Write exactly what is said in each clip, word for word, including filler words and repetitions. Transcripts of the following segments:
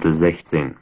Kapitel sechzehn.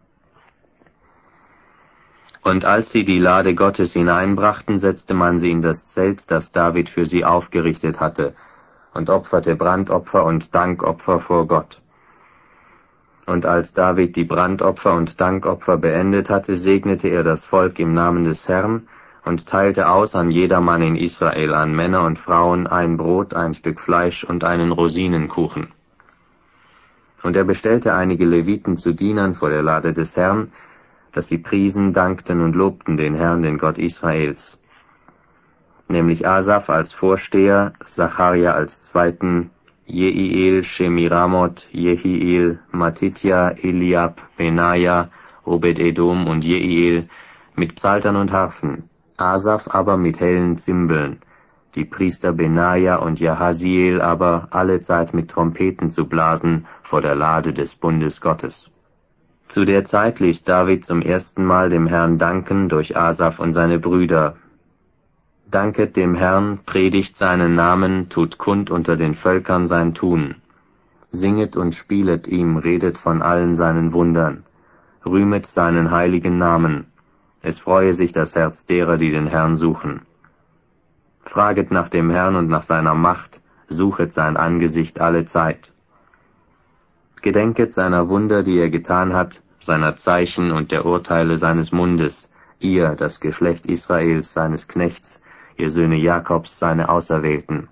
Und als sie die Lade Gottes hineinbrachten, setzte man sie in das Zelt, das David für sie aufgerichtet hatte, und opferte Brandopfer und Dankopfer vor Gott. Und als David die Brandopfer und Dankopfer beendet hatte, segnete er das Volk im Namen des Herrn und teilte aus an jedermann in Israel, an Männer und Frauen, ein Brot, ein Stück Fleisch und einen Rosinenkuchen. Und er bestellte einige Leviten zu Dienern vor der Lade des Herrn, dass sie priesen, dankten und lobten den Herrn, den Gott Israels. Nämlich Asaf als Vorsteher, Zacharja als Zweiten, Jeiel, Shemiramoth, Jehiel, Mattitja, Eliab, Benaja, Obed-Edom und Jeiel mit Psaltern und Harfen, Asaf aber mit hellen Zimbeln, die Priester Benaja und Jahaziel aber allezeit mit Trompeten zu blasen vor der Lade des Bundes Gottes. Zu der Zeit ließ David zum ersten Mal dem Herrn danken durch Asaf und seine Brüder. Danket dem Herrn, predigt seinen Namen, tut kund unter den Völkern sein Tun. Singet und spielet ihm, redet von allen seinen Wundern. Rühmet seinen heiligen Namen. Es freue sich das Herz derer, die den Herrn suchen. Fraget nach dem Herrn und nach seiner Macht, suchet sein Angesicht alle Zeit. Gedenket seiner Wunder, die er getan hat, seiner Zeichen und der Urteile seines Mundes, ihr, das Geschlecht Israels, seines Knechts, ihr Söhne Jakobs, seine Auserwählten.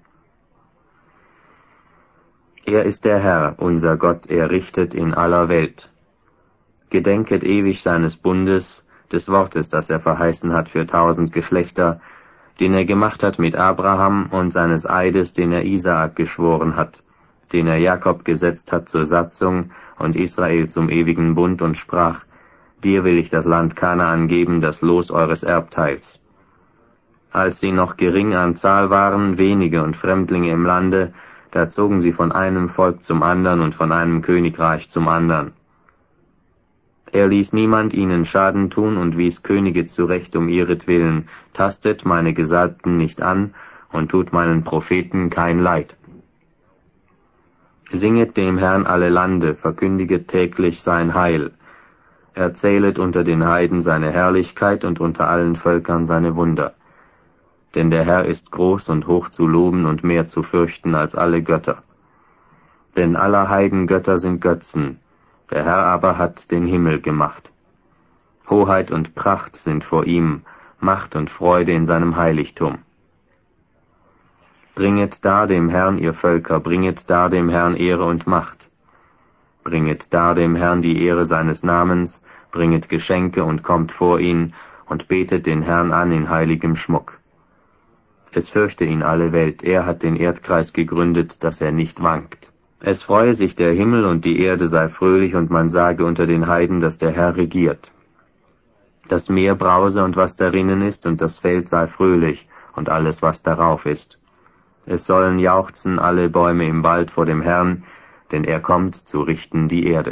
Er ist der Herr, unser Gott, er richtet in aller Welt. Gedenket ewig seines Bundes, des Wortes, das er verheißen hat für tausend Geschlechter, den er gemacht hat mit Abraham und seines Eides, den er Isaak geschworen hat, den er Jakob gesetzt hat zur Satzung und Israel zum ewigen Bund und sprach, dir will ich das Land Kanaan geben, das Los eures Erbteils. Als sie noch gering an Zahl waren, wenige und Fremdlinge im Lande, da zogen sie von einem Volk zum andern und von einem Königreich zum andern. Er ließ niemand ihnen Schaden tun und wies Könige zurecht um ihretwillen, tastet meine Gesalbten nicht an und tut meinen Propheten kein Leid. Singet dem Herrn alle Lande, verkündiget täglich sein Heil. Erzählet unter den Heiden seine Herrlichkeit und unter allen Völkern seine Wunder. Denn der Herr ist groß und hoch zu loben und mehr zu fürchten als alle Götter. Denn aller Heiden Götter sind Götzen, der Herr aber hat den Himmel gemacht. Hoheit und Pracht sind vor ihm, Macht und Freude in seinem Heiligtum. Bringet dar dem Herrn, ihr Völker, bringet dar dem Herrn Ehre und Macht. Bringet dar dem Herrn die Ehre seines Namens, bringet Geschenke und kommt vor ihn und betet den Herrn an in heiligem Schmuck. Es fürchte ihn alle Welt, er hat den Erdkreis gegründet, dass er nicht wankt. Es freue sich der Himmel und die Erde sei fröhlich und man sage unter den Heiden, dass der Herr regiert. Das Meer brause und was darinnen ist und das Feld sei fröhlich und alles was darauf ist. Es sollen jauchzen alle Bäume im Wald vor dem Herrn, denn er kommt zu richten die Erde.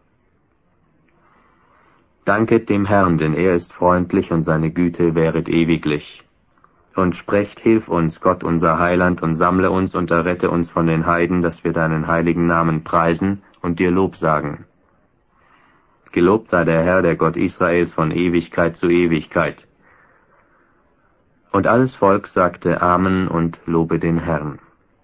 Danket dem Herrn, denn er ist freundlich und seine Güte währet ewiglich. Und sprecht, hilf uns, Gott unser Heiland, und sammle uns und errette uns von den Heiden, dass wir deinen heiligen Namen preisen und dir Lob sagen. Gelobt sei der Herr, der Gott Israels, von Ewigkeit zu Ewigkeit. Und alles Volk sagte Amen und lobe den Herrn.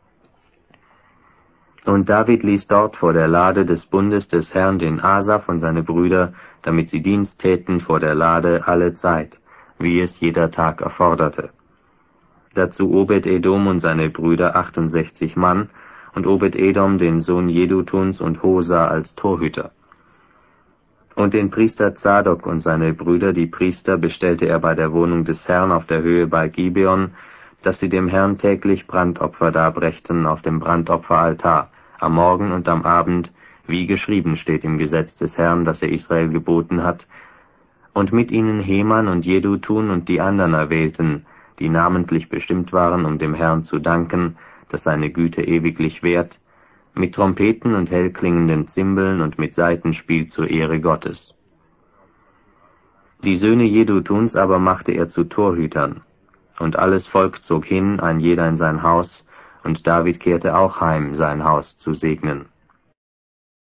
Und David ließ dort vor der Lade des Bundes des Herrn den Asaf und seine Brüder, damit sie Dienst täten vor der Lade alle Zeit, wie es jeder Tag erforderte. Dazu Obed-Edom und seine Brüder achtundsechzig Mann und Obed-Edom den Sohn Jedutuns und Hosa als Torhüter. Und den Priester Zadok und seine Brüder, die Priester, bestellte er bei der Wohnung des Herrn auf der Höhe bei Gibeon, dass sie dem Herrn täglich Brandopfer darbrächten auf dem Brandopferaltar, am Morgen und am Abend, wie geschrieben steht im Gesetz des Herrn, das er Israel geboten hat, und mit ihnen Heman und Jedutun und die anderen Erwählten, die namentlich bestimmt waren, um dem Herrn zu danken, dass seine Güte ewiglich währt, mit Trompeten und hellklingenden Zimbeln und mit Saitenspiel zur Ehre Gottes. Die Söhne Jedutuns aber machte er zu Torhütern, und alles Volk zog hin, ein jeder in sein Haus, und David kehrte auch heim, sein Haus zu segnen.